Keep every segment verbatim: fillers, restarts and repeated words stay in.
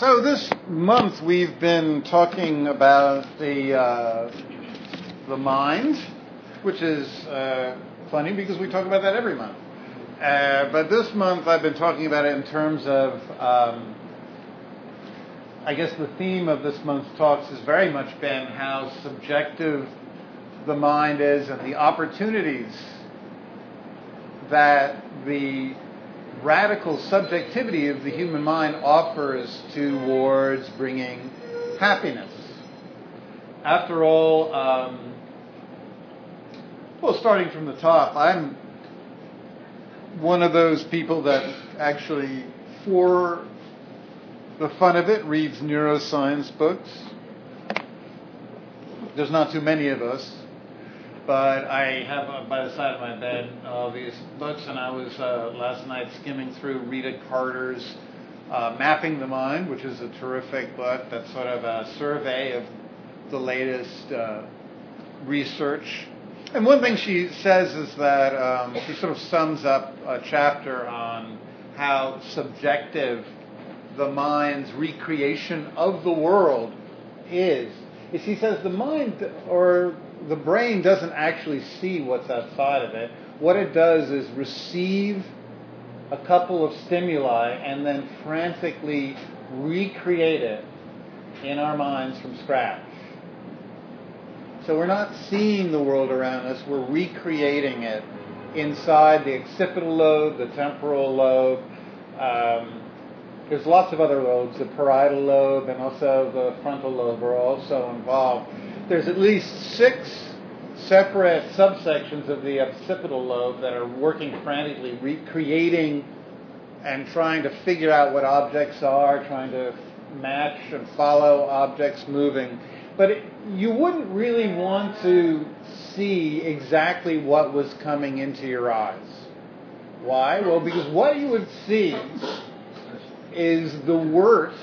So this month we've been talking about the uh, the mind, which is uh, funny because we talk about that every month. Uh, but this month I've been talking about it in terms of, um, I guess the theme of this month's talks has very much been how subjective the mind is and the opportunities that the radical subjectivity of the human mind offers towards bringing happiness. After all, um, well, starting from the top, I'm one of those people that actually, for the fun of it, reads neuroscience books. There's not too many of us. But I have uh, by the side of my bed all these books, and I was uh, last night skimming through Rita Carter's uh, Mapping the Mind, which is a terrific book that's sort of a survey of the latest uh, research. And one thing she says is that um, she sort of sums up a chapter on how subjective the mind's recreation of the world is. She says the mind or the brain doesn't actually see what's outside of it. What it does is receive a couple of stimuli and then frantically recreate it in our minds from scratch. So we're not seeing the world around us, we're recreating it inside the occipital lobe, the temporal lobe. Um, there's lots of other lobes, the parietal lobe and also the frontal lobe are also involved. There's at least six separate subsections of the occipital lobe that are working frantically, recreating and trying to figure out what objects are, trying to match and follow objects moving. But it, you wouldn't really want to see exactly what was coming into your eyes. Why? Well, because what you would see is the worst.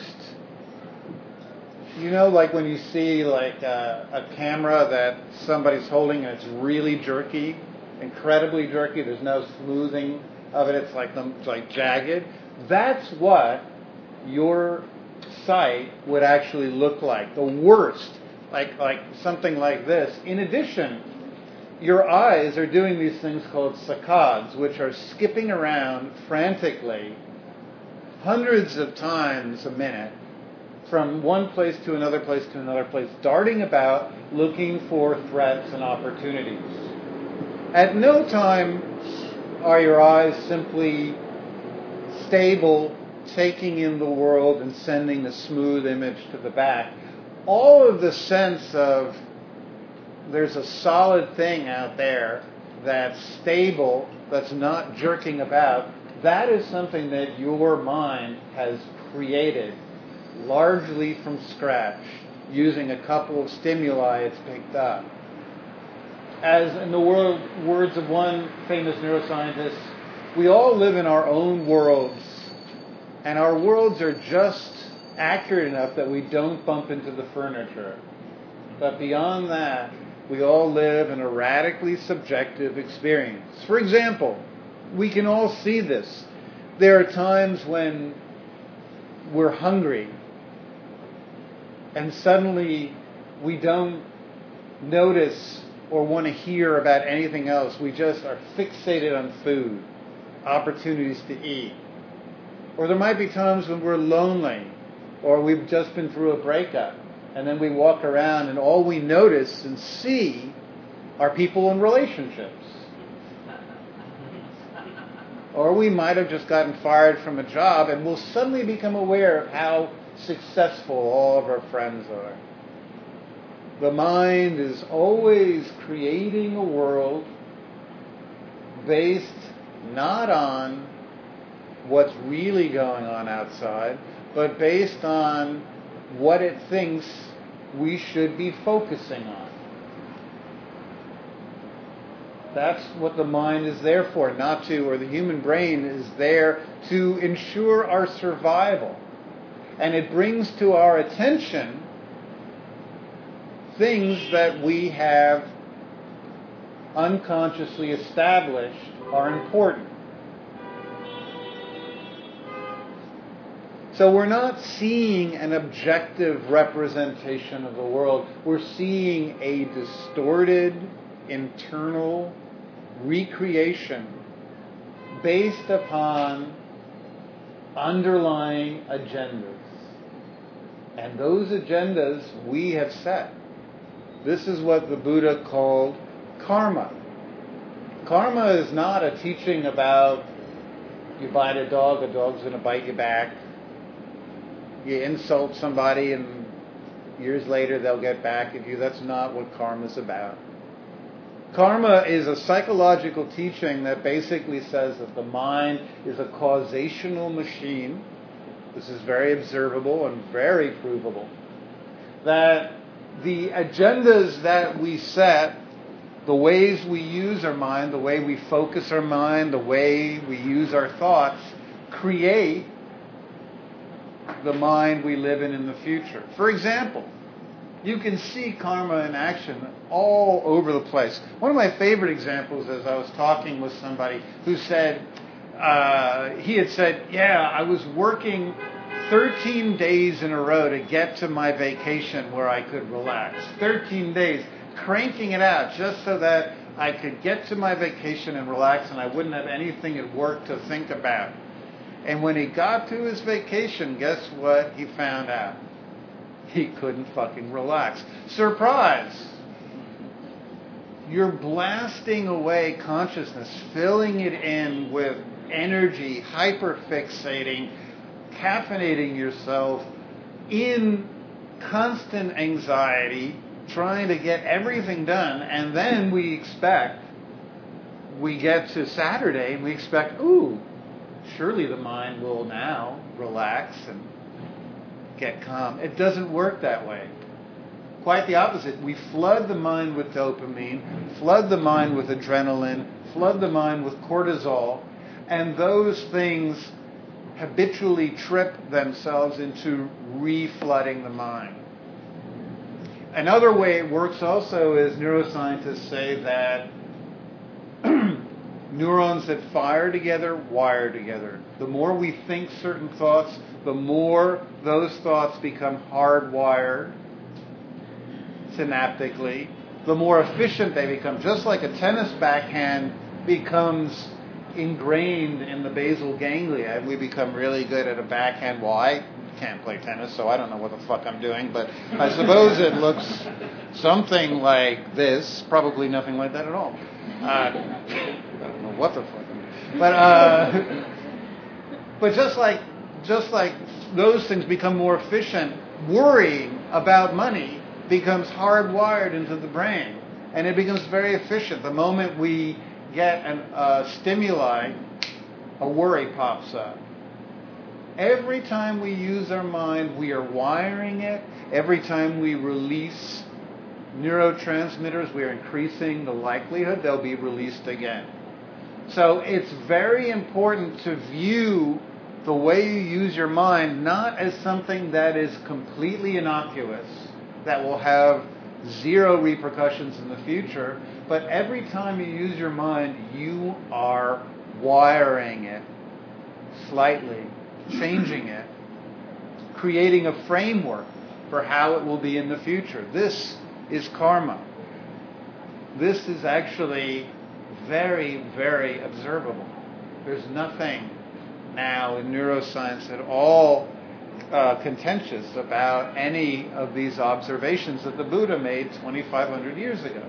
You know, like when you see like a, a camera that somebody's holding and it's really jerky, incredibly jerky, there's no smoothing of it, it's like, it's like jagged. That's what your sight would actually look like. The worst, like like something like this. In addition, your eyes are doing these things called saccades, which are skipping around frantically hundreds of times a minute, from one place to another place to another place, darting about, looking for threats and opportunities. At no time are your eyes simply stable, taking in the world and sending a smooth image to the back. All of the sense of there's a solid thing out there that's stable, that's not jerking about, that is something that your mind has created largely from scratch, using a couple of stimuli it's picked up. As in the world, words of one famous neuroscientist, we all live in our own worlds, and our worlds are just accurate enough that we don't bump into the furniture. But beyond that, we all live in a radically subjective experience. For example, we can all see this. There are times when we're hungry, and suddenly we don't notice or want to hear about anything else. We just are fixated on food, opportunities to eat. Or there might be times when we're lonely, or we've just been through a breakup, and then we walk around and all we notice and see are people in relationships. Or we might have just gotten fired from a job and we'll suddenly become aware of how successful all of our friends are. The mind is always creating a world based not on what's really going on outside, but based on what it thinks we should be focusing on. That's what the mind is there for, not to, or the human brain is there to ensure our survival. And it brings to our attention things that we have unconsciously established are important. So we're not seeing an objective representation of the world. We're seeing a distorted internal recreation based upon underlying agendas. And those agendas we have set. This is what the Buddha called karma. Karma is not a teaching about you bite a dog, a dog's going to bite you back. You insult somebody and years later they'll get back at you. That's not what karma is about. Karma is a psychological teaching that basically says that the mind is a causational machine. This is very observable and very provable. That the agendas that we set, the ways we use our mind, the way we focus our mind, the way we use our thoughts, create the mind we live in in the future. For example, you can see karma in action all over the place. One of my favorite examples is I was talking with somebody who said, uh, he had said, yeah, I was working thirteen days in a row to get to my vacation where I could relax. thirteen days, cranking it out just so that I could get to my vacation and relax and I wouldn't have anything at work to think about. And when he got to his vacation, guess what he found out? He couldn't fucking relax. Surprise! You're blasting away consciousness, filling it in with energy, hyperfixating, caffeinating yourself in constant anxiety, trying to get everything done, and then we expect, we get to Saturday and we expect, ooh, surely the mind will now relax and get calm. It doesn't work that way. Quite the opposite. We flood the mind with dopamine, flood the mind with adrenaline, flood the mind with cortisol, and those things habitually trip themselves into reflooding the mind. Another way it works also is neuroscientists say that neurons that fire together wire together. The more we think certain thoughts, the more those thoughts become hardwired synaptically, the more efficient they become. Just like a tennis backhand becomes ingrained in the basal ganglia, and we become really good at a backhand. Well, I can't play tennis, so I don't know what the fuck I'm doing, but I suppose it looks something like this. Probably nothing like that at all. Uh, I don't know what the fuck I'm doing. But, uh, but just like, just like those things become more efficient, worrying about money becomes hardwired into the brain, and it becomes very efficient. The moment we get a uh, stimuli, a worry pops up. Every time we use our mind, we are wiring it. Every time we release neurotransmitters, we are increasing the likelihood they'll be released again. So it's very important to view the way you use your mind not as something that is completely innocuous, that will have zero repercussions in the future, but every time you use your mind, you are wiring it slightly, changing it, creating a framework for how it will be in the future. This is karma. This is actually very, very observable. There's nothing now in neuroscience at all uh, contentious about any of these observations that the Buddha made twenty-five hundred years ago.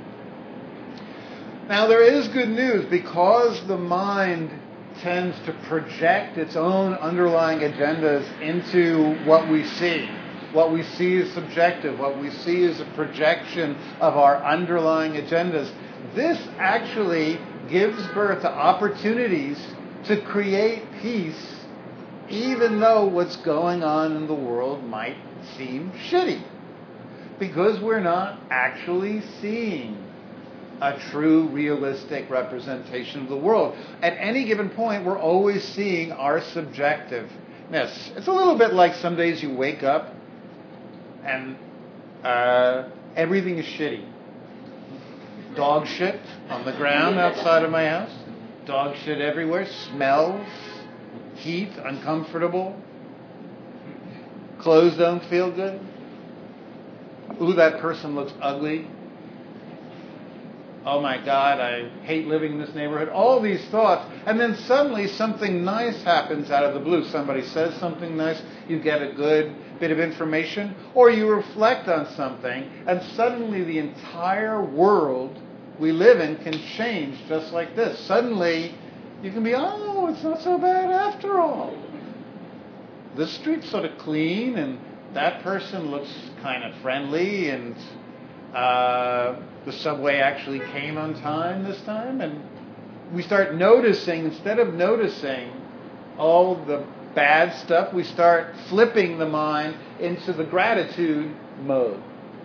Now there is good news, because the mind tends to project its own underlying agendas into what we see. What we see is subjective. What we see is a projection of our underlying agendas. This actually gives birth to opportunities to create peace, even though what's going on in the world might seem shitty, because we're not actually seeing a true, realistic representation of the world. At any given point, we're always seeing our subjectiveness. It's a little bit like some days you wake up and uh, everything is shitty. Dog shit on the ground outside of my house. Dog shit everywhere. Smells. Heat. Uncomfortable. Clothes don't feel good. Ooh, that person looks ugly. Oh my God, I hate living in this neighborhood. All these thoughts. And then suddenly something nice happens out of the blue. Somebody says something nice. You get a good bit of information. Or you reflect on something. And suddenly the entire world we live in can change just like this. Suddenly you can be, oh, it's not so bad after all. The street's sort of clean and that person looks kind of friendly and uh, the subway actually came on time this time. And we start noticing, instead of noticing all the bad stuff, we start flipping the mind into the gratitude mode,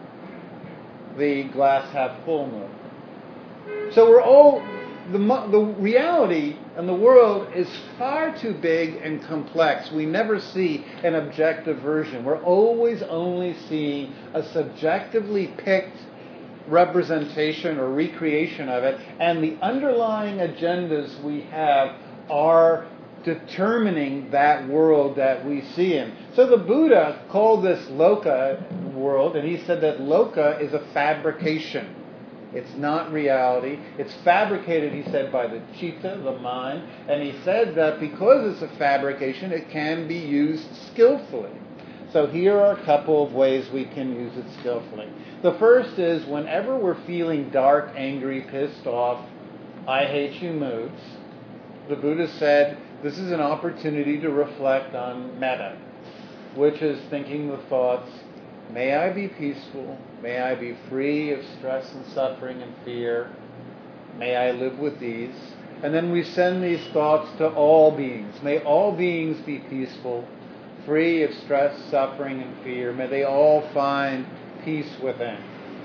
the glass half full mode. So we're all, the, the reality and the world is far too big and complex. We never see an objective version. We're always only seeing a subjectively picked representation or recreation of it, and the underlying agendas we have are determining that world that we see in. So the Buddha called this loka world, and he said that loka is a fabrication. It's not reality. It's fabricated, he said, by the citta, the mind. And he said that because it's a fabrication, it can be used skillfully. So here are a couple of ways we can use it skillfully. The first is whenever we're feeling dark, angry, pissed off, I hate you moods, the Buddha said this is an opportunity to reflect on metta, which is thinking the thoughts, may I be peaceful, may I be free of stress and suffering and fear, may I live with these. And then we send these thoughts to all beings. May all beings be peaceful, free of stress, suffering, and fear. May they all find peace within.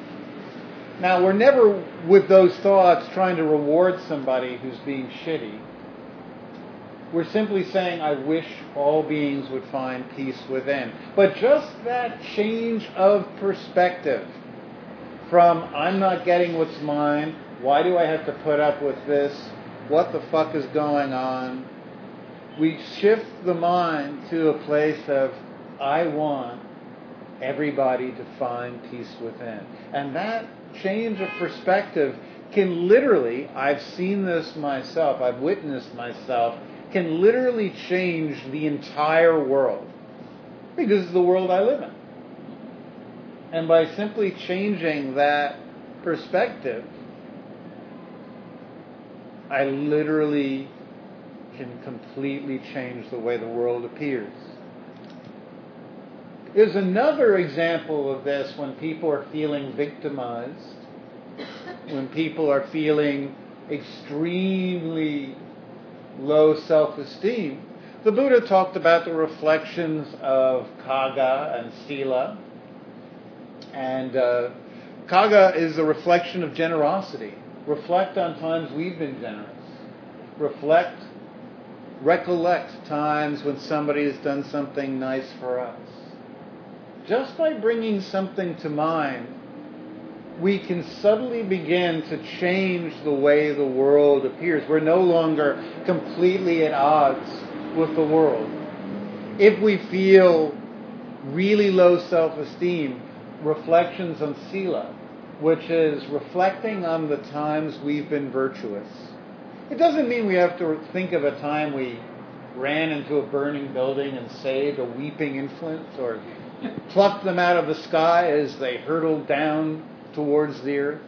Now, we're never, with those thoughts, trying to reward somebody who's being shitty. We're simply saying, I wish all beings would find peace within. But just that change of perspective from, I'm not getting what's mine, why do I have to put up with this, what the fuck is going on? We shift the mind to a place of, I want everybody to find peace within. And that change of perspective can literally, I've seen this myself, I've witnessed myself, can literally change the entire world. Because it's the world I live in. And by simply changing that perspective, I literally can completely change the way the world appears. There's another example of this when people are feeling victimized, when people are feeling extremely low self-esteem. The Buddha talked about the reflections of Kaga and Sila. And uh, Kaga is a reflection of generosity. Reflect on times we've been generous. Reflect, recollect times when somebody has done something nice for us. Just by bringing something to mind, we can suddenly begin to change the way the world appears. We're no longer completely at odds with the world. If we feel really low self-esteem, reflections on Sila, which is reflecting on the times we've been virtuous. It doesn't mean we have to think of a time we ran into a burning building and saved a weeping infant, or plucked them out of the sky as they hurtled down towards the earth.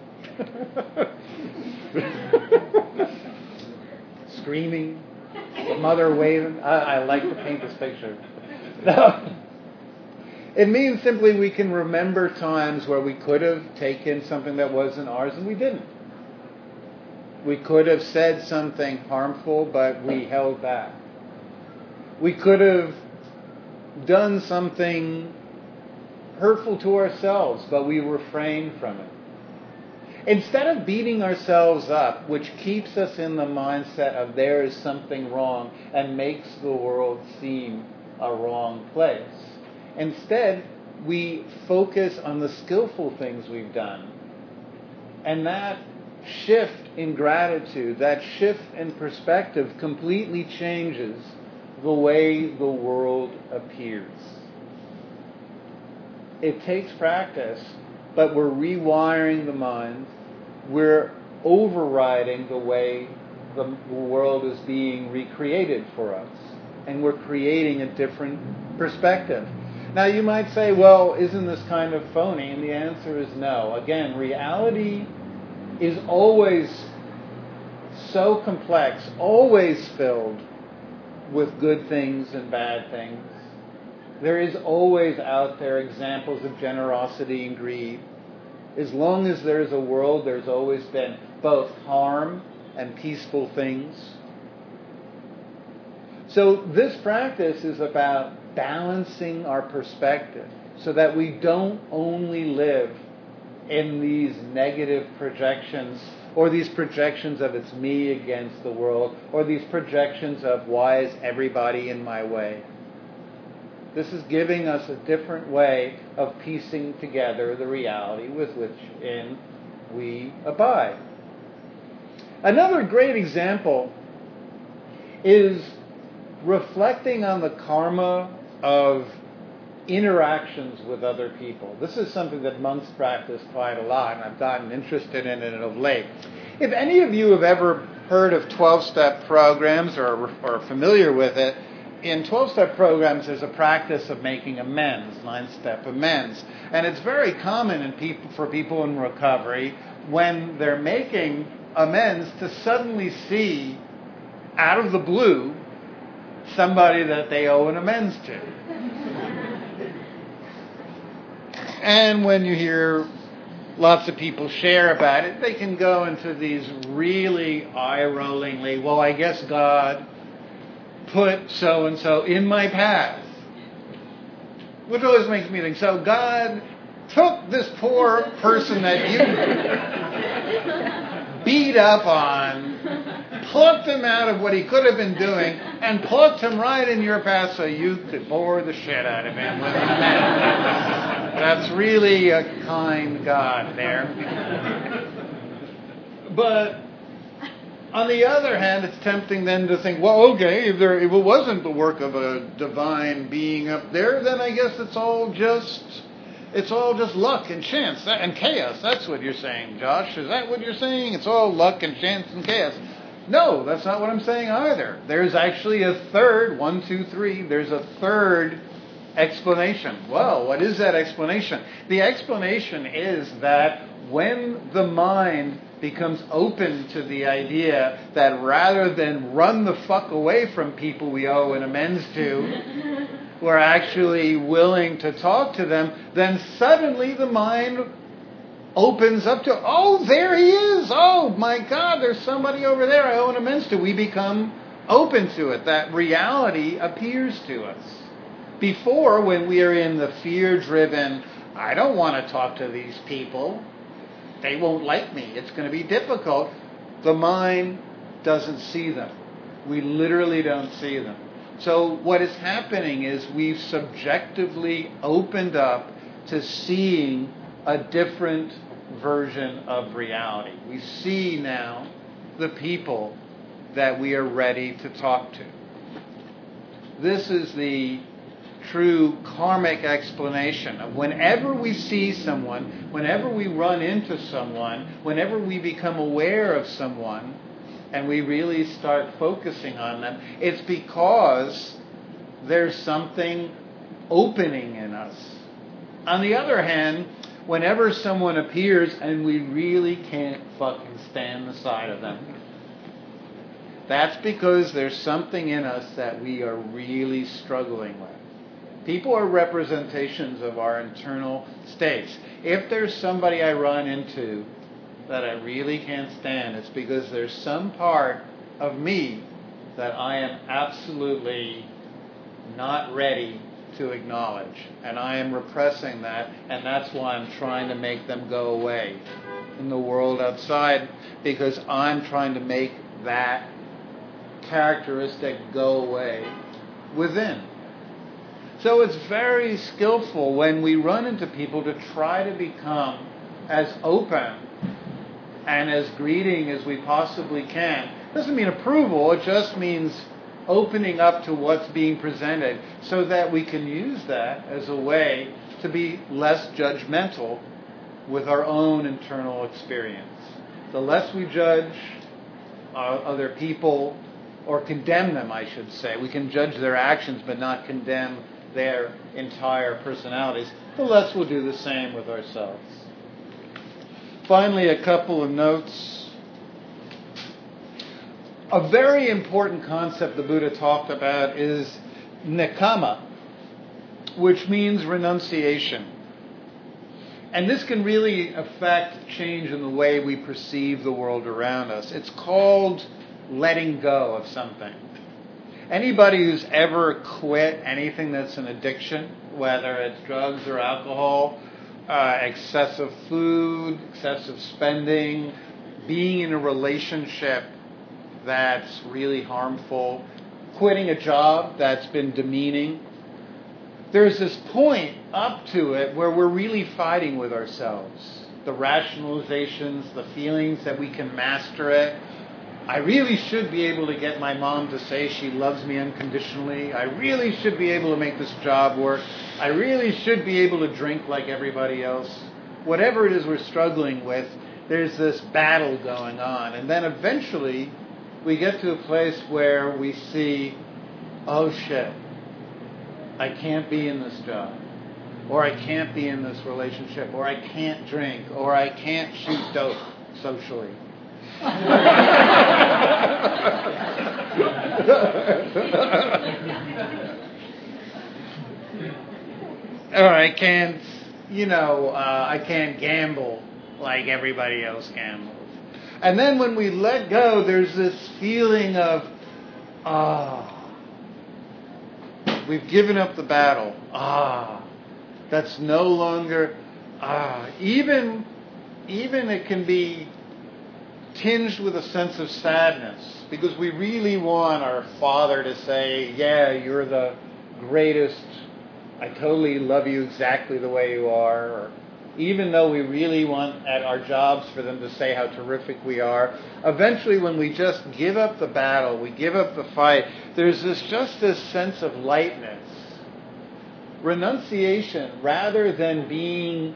Screaming, the mother waving. I, I like to paint this picture. No. It means simply we can remember times where we could have taken something that wasn't ours and we didn't. We could have said something harmful, but we held back. We could have done something hurtful to ourselves, but we refrained from it. Instead of beating ourselves up, which keeps us in the mindset of there is something wrong and makes the world seem a wrong place, instead we focus on the skillful things we've done. And that shift in gratitude, that shift in perspective completely changes the way the world appears. it takes practice, but we're rewiring the mind. We're overriding the way the world is being recreated for us. And we're creating a different perspective. Now you might say, well, isn't this kind of phony? And the answer is no. Again, reality is always so complex, always filled with good things and bad things. There is always out there examples of generosity and greed. As long as there's a world, there's always been both harm and peaceful things. So this practice is about balancing our perspective so that we don't only live in these negative projections or these projections of it's me against the world or these projections of why is everybody in my way. This is giving us a different way of piecing together the reality with which in we abide. Another great example is reflecting on the karma of interactions with other people. This is something that monks practice quite a lot, and I've gotten interested in it of late. If any of you have ever heard of twelve-step programs or are familiar with it, in twelve-step programs there's a practice of making amends, nine-step amends. And it's very common in people, for people in recovery when they're making amends to suddenly see, out of the blue, somebody that they owe an amends to. And when you hear lots of people share about it, they can go into these really eye-rollingly, well, I guess God put so-and-so in my path. Which always makes me think, so God took this poor person that you beat up on, plucked him out of what he could have been doing, and plucked him right in your path so you could bore the shit out of him with amends. That's really a kind God there. But on the other hand, it's tempting then to think, well, okay, if, there, if it wasn't the work of a divine being up there, then I guess it's all just it's all just luck and chance and chaos. That's what you're saying, Josh. Is that what you're saying? It's all luck and chance and chaos. No, that's not what I'm saying either. There's actually a third, one, two, three, there's a third explanation. Well, what is that explanation? The explanation is that when the mind becomes open to the idea that rather than run the fuck away from people we owe an amends to, we're actually willing to talk to them, then suddenly the mind opens up to, oh, there he is. Oh, my God, there's somebody over there I owe an amends to. We become open to it. That reality appears to us. Before, when we are in the fear-driven, I don't want to talk to these people, they won't like me, it's going to be difficult, the mind doesn't see them. We literally don't see them. So what is happening is we've subjectively opened up to seeing a different version of reality. We see now the people that we are ready to talk to. This is the true karmic explanation of whenever we see someone, whenever we run into someone, whenever we become aware of someone, and we really start focusing on them, it's because there's something opening in us. On the other hand, whenever someone appears and we really can't fucking stand the sight of them, that's because there's something in us that we are really struggling with. People are representations of our internal states. If there's somebody I run into that I really can't stand, it's because there's some part of me that I am absolutely not ready to acknowledge. And I am repressing that, and that's why I'm trying to make them go away in the world outside, because I'm trying to make that characteristic go away within. So it's very skillful when we run into people to try to become as open and as greeting as we possibly can. It doesn't mean approval, it just means opening up to what's being presented so that we can use that as a way to be less judgmental with our own internal experience. The less we judge uh, other people, or condemn them, I should say. We can judge their actions but not condemn their entire personalities. The less we'll do the same with ourselves. Finally, a couple of notes. A very important concept the Buddha talked about is nekkhamma, which means renunciation. And this can really affect change in the way we perceive the world around us. It's called letting go of something. Anybody who's ever quit anything that's an addiction, whether it's drugs or alcohol, uh, excessive food, excessive spending, being in a relationship that's really harmful, quitting a job that's been demeaning, there's this point up to it where we're really fighting with ourselves. The rationalizations, the feelings that we can master it. I really should be able to get my mom to say she loves me unconditionally. I really should be able to make this job work. I really should be able to drink like everybody else. Whatever it is we're struggling with, there's this battle going on. And then eventually we get to a place where we see, oh shit, I can't be in this job. Or I can't be in this relationship. Or I can't drink. Or I can't shoot dope socially. Or I can't, you know, uh, I can't gamble like everybody else gambles. And then when we let go, there's this feeling of, ah, oh, we've given up the battle. Ah, that's no longer, ah, even, even it can be tinged with a sense of sadness, because we really want our father to say, yeah, you're the greatest, I totally love you exactly the way you are, or even though we really want at our jobs for them to say how terrific we are, eventually when we just give up the battle, we give up the fight, there's this just this sense of lightness. Renunciation, rather than being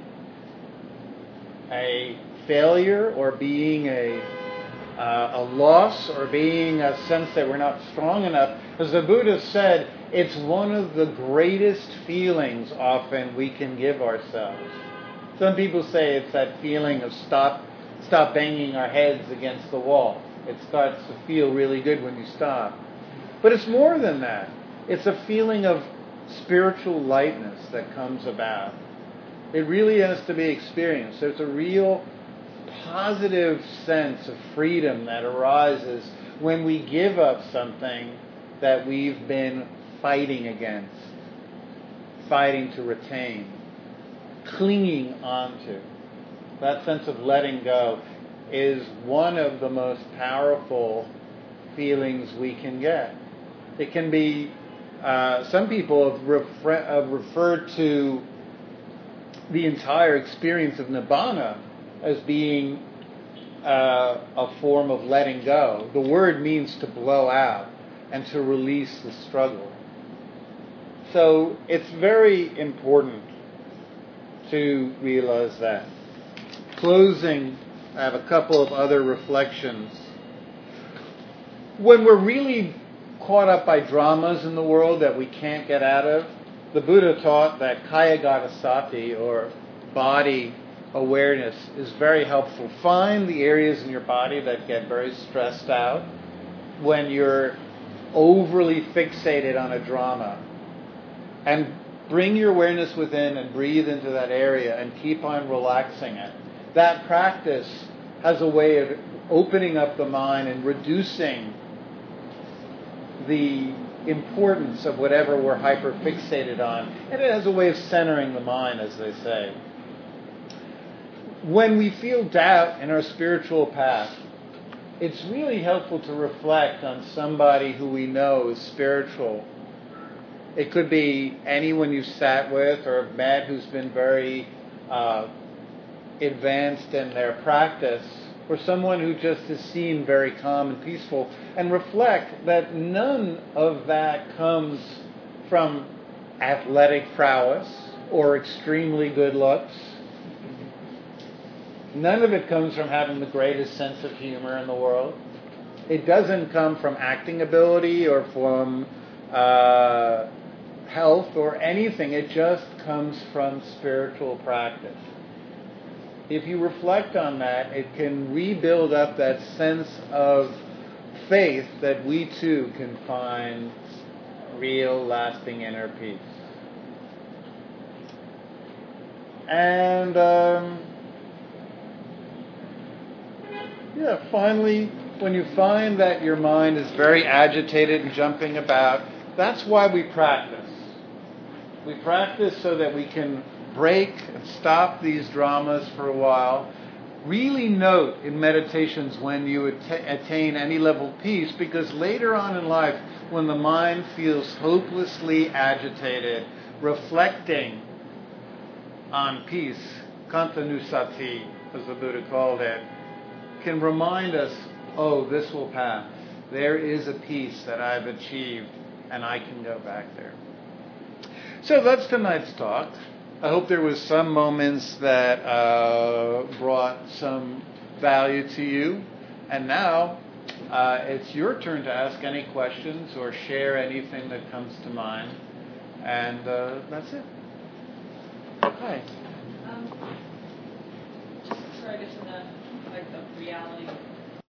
a failure or being a uh, a loss or being a sense that we're not strong enough, as the Buddha said, it's one of the greatest feelings often we can give ourselves. Some people say it's that feeling of stop stop banging our heads against the wall. It starts to feel really good when you stop. But it's more than that. It's a feeling of spiritual lightness that comes about. It really has to be experienced. There's a real positive sense of freedom that arises when we give up something that we've been fighting against, fighting to retain, clinging onto. That sense of letting go is one of the most powerful feelings we can get. It can be, uh, some people have, refer- have referred to the entire experience of Nibbana as being uh, a form of letting go. The word means to blow out and to release the struggle. So it's very important to realize that. Closing, I have a couple of other reflections. When we're really caught up by dramas in the world that we can't get out of, the Buddha taught that kayagata sati, or body awareness, is very helpful. Find the areas in your body that get very stressed out when you're overly fixated on a drama, and bring your awareness within and breathe into that area and keep on relaxing it. That practice has a way of opening up the mind and reducing the importance of whatever we're hyper-fixated on. And it has a way of centering the mind, as they say. When we feel doubt in our spiritual path, it's really helpful to reflect on somebody who we know is spiritual. It could be anyone you sat with or have met who's been very uh, advanced in their practice, or someone who just has seemed very calm and peaceful, and reflect that none of that comes from athletic prowess, or extremely good looks. None of it comes from having the greatest sense of humor in the world. It doesn't come from acting ability or from uh, health or anything. It just comes from spiritual practice. If you reflect on that, it can rebuild up that sense of faith that we too can find real, lasting inner peace. And um, yeah, finally, when you find that your mind is very agitated and jumping about, that's why we practice. We practice so that we can break and stop these dramas for a while. Really note in meditations when you att- attain any level of peace, because later on in life, when the mind feels hopelessly agitated, reflecting on peace, Kantanusati, as the Buddha called it, can remind us, oh, this will pass. There is a peace that I've achieved, and I can go back there. So that's tonight's talk. I hope there was some moments that uh, brought some value to you. And now uh, it's your turn to ask any questions or share anything that comes to mind. And uh, that's it. Hi. Um, just sort of get to the, like, the reality